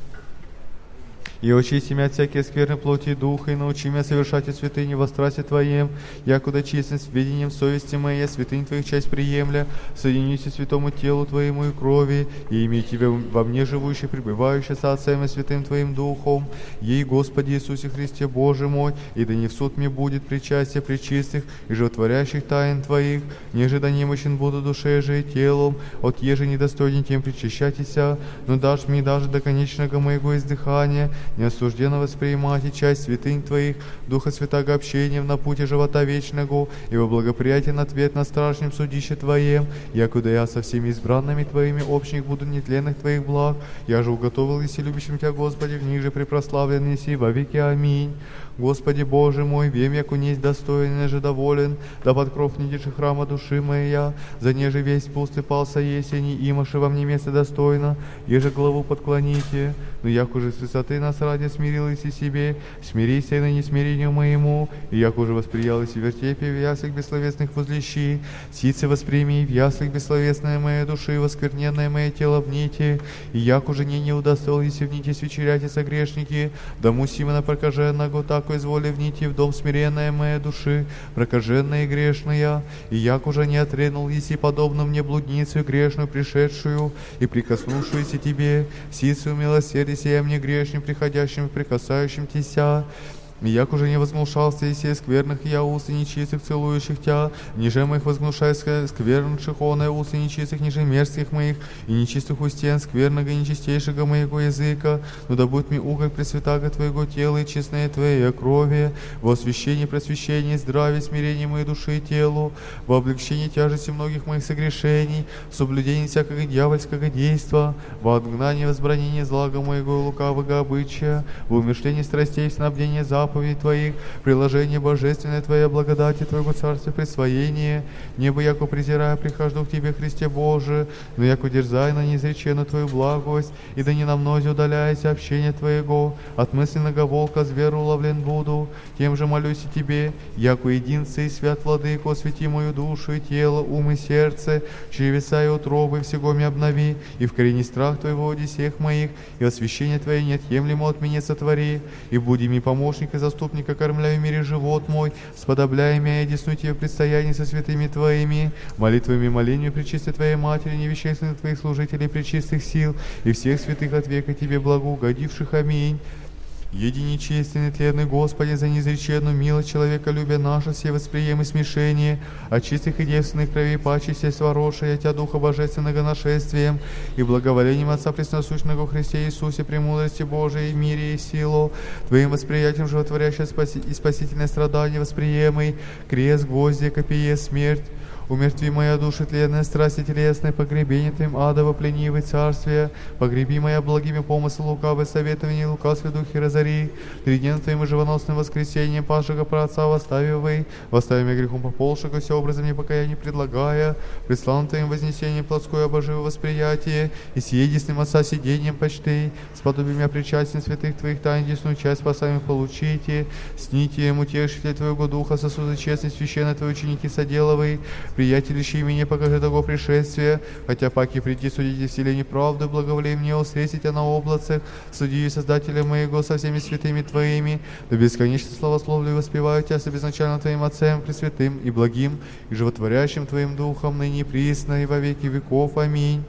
И очисти меня от всякие скверны плоти и духа, и научи меня совершать и святыни во страсти Твоем, якуда честность ведением совести моей, святынь Твоих часть приемля, соединюсь святому телу Твоему и крови, и имей Тебя во мне живущий, пребывающий со Отцем и Святым Твоим Духом, ей, Господи Иисусе Христе, Боже мой, и да не в суд мне будет причастие пречистых и животворящих тайн Твоих, неже да немощен буду душе же и телом, от еже недостойней тем причащайтеся, но дашь мне даже до конечного моего издыхания, неосужденно воспринимать и часть святынь Твоих, Духа Святаго общением на пути живота вечного, и во благоприятен ответ на страшном судище Твоем, якуда я со всеми избранными Твоими общник буду нетленных Твоих благ, я же уготовил еси любящим Тебя, Господи, в них же препрославлен еси во веки. Аминь. Господи Боже мой, вем, яко несть достоин, же доволен, да под кров недиши храма души моя, за неже весь пуст и пал соесени, имаше во мне место достойно, еже главу подклоните, но яко же с высоты нас ради смирилась и себе, смирися и на несмирению моему, и яко же восприялась и вертепе в яслях бессловесных возлещи, сицы восприми в яслях бессловесная моя души, воскверненное мое тело вните, и яко же не удостоил, если вните свечеряте согрешники, да мусимо на прокаженного, так изволи вните в дом смиренная моя души, прокаженная и грешная, и яко же не отринул, еси подобно мне блудницу грешную пришедшую и прикоснувшуюся Тебе, сицу милосердия сия мне грешным, приходящим и прикасающим Тися. И яко же не возгнушался и сей скверных я уст и нечистых целующих Тя, ниже моих возгнушай сквернших оное уст и нечистых, ниже мерзких моих и нечистых устен, скверного и нечистейшего моего языка, но да будет мне уголь пресвятаго Твоего тела и честное Твоей крови, во освящении, просвещении, здравии, смирении моей души и телу, во облегчении тяжести многих моих согрешений, в соблюдении всякого дьявольского действа, во отгнании возбранения злага моего и лукавого обычая, во умышлении страстей, в снабдении заповедей Твоих, приложение божественной Твоей благодати, Твоего царствия присвоение, небо яко презирая прихожду к Тебе, Христе Боже, но яко дерзай на неизреченную Твою благость, и да не на мнозе удаляйся общение Твоего, от мысленного волка зверу уловлен буду, тем же молюсь и Тебе, яко единце и свят Владыко, освети мою душу и тело, ум и сердце, чревеса и утробы всего мне обнови, и в корени страх Твоего одесех моих, и освящение Твое неотъемлемо от меня сотвори, и буди ми помощник и заступника, кормляй в мире живот мой, сподобляй меня и десну Тебе предстояние со святыми Твоими, молитвами и молениями пречистой Твоей Матери, невещественных Твоих служителей пречистых сил, и всех святых от века Тебе благоугодивших. Аминь. Единый честный, тленный Господи, за неизреченную милость человека любя наша, все восприем и смешение, от чистых и девственных кровей паче сесть ворожая Тя Духа Божественного нашествием и благоволением Отца Пресносущного Христе Иисусе, премудрости Божией, и мире и силу, Твоим восприятием животворящее и спасительное страдание восприемый, крест, гвозди, копие, смерть, умертви моя душа тленная, страсти телесной, погребение Твоим адово пленивый царствие, погреби моя благими помыслы лукавые советования, лукавстве духи разори, тридневным Твоим и живоносным воскресением пашего праотца восставивый, восставим я грехом пополшего, все образом непокаяния предлагая, пред славным Твоим вознесением плотское обоживо восприятие, и сие единственным Отца сидением почты, сподоби меня причастен святых Твоих тайн, десную часть спасаемых получите, сните ему утешитель Твоего Духа, сосуды честный, священный Твои ученики соделовый, приятелищи меня покажи того пришествия, хотя паки прийти судите вселенной правду, благоволей мне усресить на облацах, судью и Создателя моего со всеми святыми Твоими, да бесконечно славословлю и воспеваю Тебя с безначально Твоим Отцем, пресвятым и благим, и животворящим Твоим Духом, ныне и присно, и во веки веков. Аминь.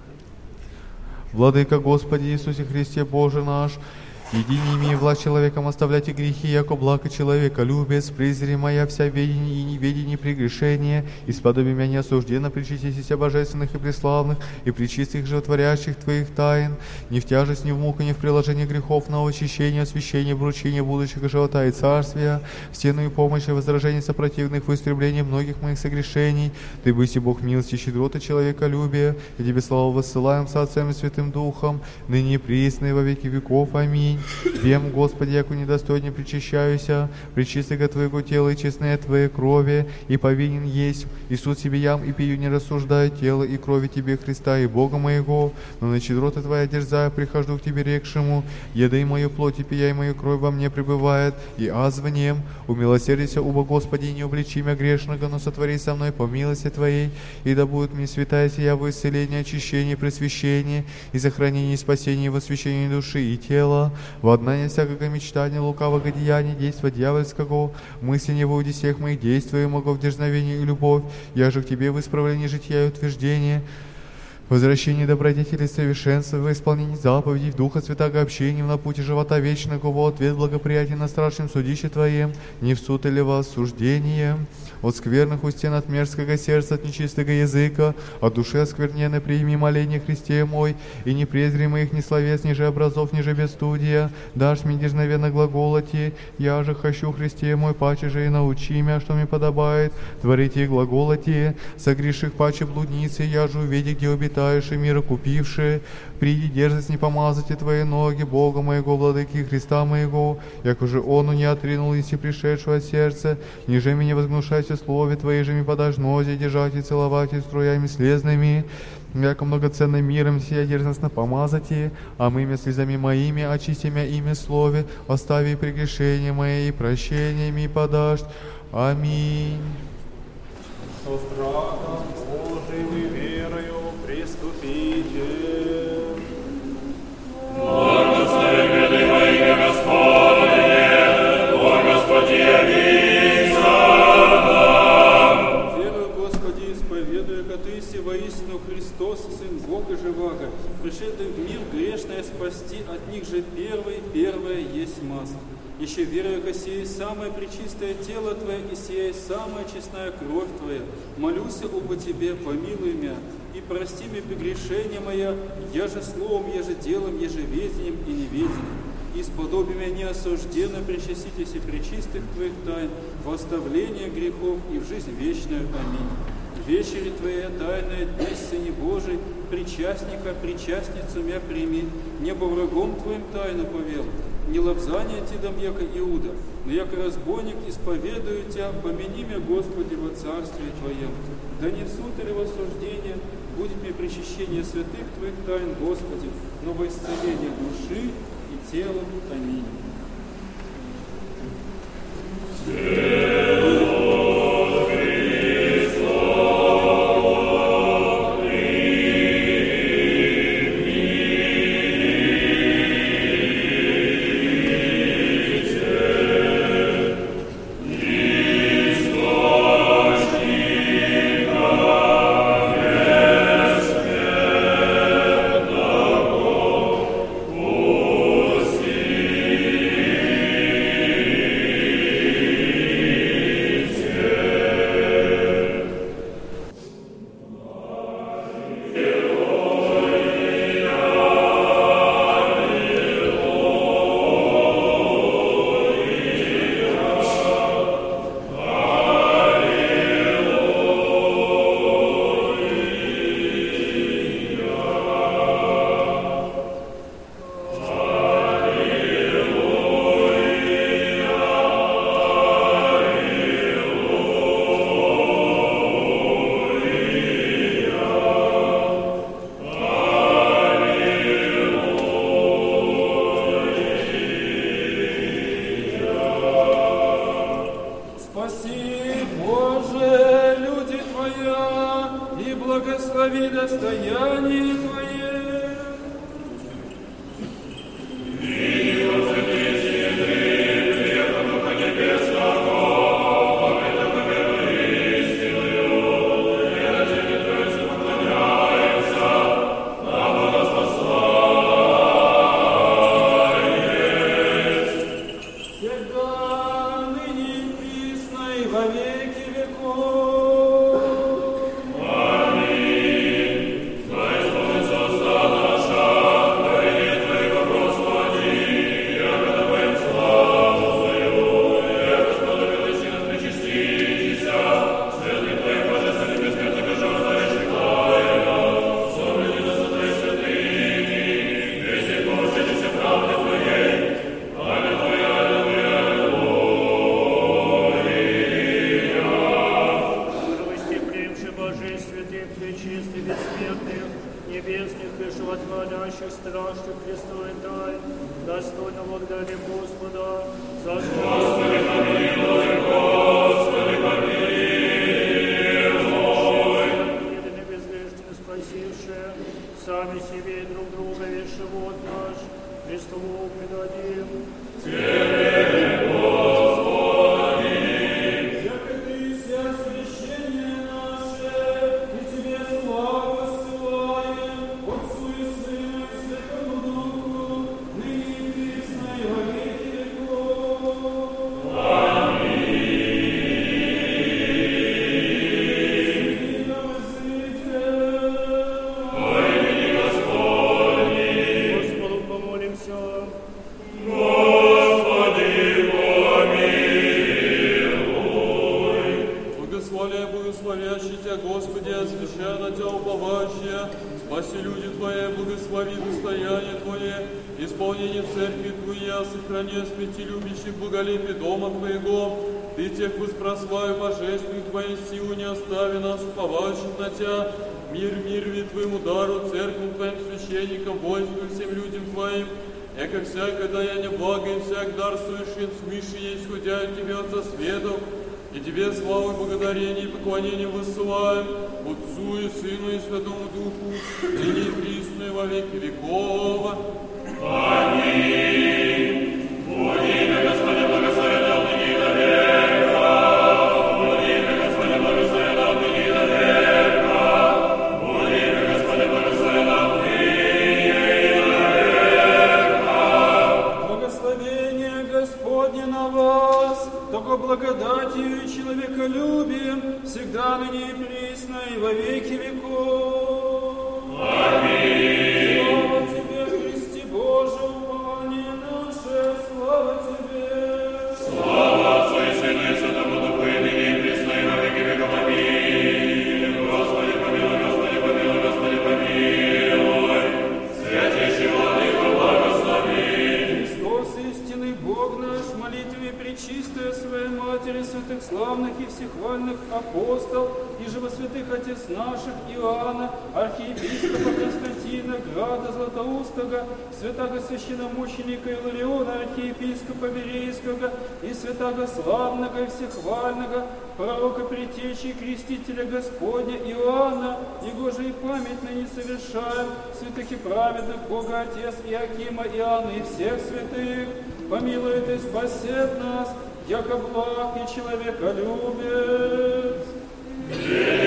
Владыка Господи Иисусе Христе Боже наш, иди не имея власть человеком оставляйте грехи, яко благо человека любец, презри моя вся ведение и неведение прегрешения, и сподоби меня неосужденно причастися божественных и преславных, и причистых животворящих Твоих тайн, не в тяжесть, ни в муку, ни в приложении грехов, но в очищение, освящение, вручение будущего живота и царствия, в стену и помощь, и возражение сопротивных в истреблении многих моих согрешений. Ты быси Бог милости, щедроты человеколюбия, и Тебе славу воссылаем с Отцем и Святым Духом, ныне и присно и во веки веков. Аминь. Аминь. Вем, Господи, яко недостойне причащаюся, причисти Твоего тела и честные Твоей крови, и повинен есть. И суд себе ям и пью, не рассуждая тело и крови Тебе, Христа и Бога моего, но на щедроты Твоя дерзая, прихожу к Тебе рекшему, едай мою плоть и пияй мою кровь во мне пребывает, и азванием, умилосердися, уба Господи, и не увлечи меня грешного, но сотвори со мной по милости Твоей, и да будет мне святая сия во исцеление, очищение, просвещение, и сохранение, и спасение, и восвящение души и тела, во однание всякого мечтания, лукавого деяния, действа дьявольского, мысли не води всех моих действий, могу в дерзновение и любовь, я же к Тебе в исправлении жития и утверждения, возвращение добродетели совершенства, во исполнении заповедей, в Духа Святаго общением на пути живота вечного, во ответ благоприятия на страшном судище Твоем, не в суд или во осуждение, от скверных устен, от мерзкого сердца, от нечистого языка, от души оскверненной прими моление Христе мой, и не презри моих ни словес, ниже образов, ниже бесстудия, дашь мне дерзновенно глаголоти, я же хочу Христе мой, паче же и научи меня, что мне подобает, творите и глаголоти, согреших паче блудницы, я же увиди, где обитаешь, и мира купившие, приди дерзость не помазать и Твои ноги, Бога моего, владыки Христа моего, яко же Он не отринул иси пришедшего от сердца, ниже меня возгнушайся слове Твоей же ми подашь нозе, держать и целовать и струями слезными, яко многоценным миром сия дерзностно помазать и, а мы имя слезами моими, очисти мя имя слове, остави прегрешения мои, и прощениями подашь. Аминь. Со страхом Божиим и верою приступите. Благослови беды мои, Господи, о Господи, явися нам. Верую, Господи, исповедую, ко Ты си воистину Христос, Сын Бога живаго, пришедший в мир грешное спасти, от них же первое есть масса. Еще верую, ко сие самое пречистое тело Твое и сия самая честная кровь Твоя. Молюся обо Тебе, помилуй меня, и прости мне прегрешения моя, я же словом, я же делом, я же ведением и неведением. И сподоби меня неосужденно причаститесь и пречистых Твоих тайн, в оставление грехов и в жизнь вечную. Аминь. Вечери Твоя тайная, днесь Сыне Божий, причастника, причастницу меня прими, небо врагом Твоим тайну повел, не лобзание Тидом, яко Иуда, но яко разбойник исповедую Тебя, помяни меня, Господи, во Царстве Твоем. Да не в суд или в осуждение, будет мне причащение святых Твоих тайн, Господи, но во исцеление души и тела. Аминь. принимающих страшных Христовой тайн, достойно благодарим Господа за что Господи, помилуй, Господи, помилуй. Безгрешно спасившие, сами себе и друг друга весь живот наш, Христову предадим. Тебе, Господи, яко Ты вся священие наше, и Тебе славу ссылаем, Отцу и Сыну и Святому Духу, ныне и присно и во веки веков. Аминь. Святого Зрителя, Во имени Господне, Господу помолимся. Господи, помилуй. благословляй, благословящий Тебя, Господи, освящай на Тебя уповающие, спаси люди Твои, благослови достояние Твое, исполнение церкви Твоя, сохрани, освети любящих благолепие дома Твоего, Ты тех воспрославив божественную Твоей силу, не остави нас, уповающих на Тебя, мир Твоему дару, церкву Твоим священникам, воинству всем людям Твоим, яко всякое даяние блага и всяк дар совершен свыше есть, ходя Тебе от сосветов, и Тебе славу, и благодарение, и поклонение высылаем Отцу и Сыну и Святому Духу, ныне и присно и во веки веков. Аминь. Во имя Господня благословенного ныне и до века. Во имя Господня благословенного ныне и до века. Во имя Господня благословенного ныне и до века. Благословение Господне на вас, только благодатью и человеколюбием, всегда ныне и присно и во веки веков. Аминь. Слава Тебе, Христе Боже, упование наше, слава Тебе. Слава Отцу и Сыну и Святому Духу, и ныне и присно и во веки веков. Аминь. Господи, помилуй, Господи, помилуй, Господи, помилуй. Святейший Владыко, благослови. Христос, истинный Бог наш, молитвами пречистая Своей Матери, святых славных и всехвальных апостол, и живосвятых отец наших Иоанна, архиепископа Константина, Града Златоустого, святого священномученика Илариона, архиепископа Верейского, и святого славного и всехвального пророка Предтечи и крестителя Господня Иоанна, его же и память ныне совершаем, святых и праведных Бога Отец Иакима, Иоанна и всех святых, помилует и спасет нас, яко благ и человеколюбец.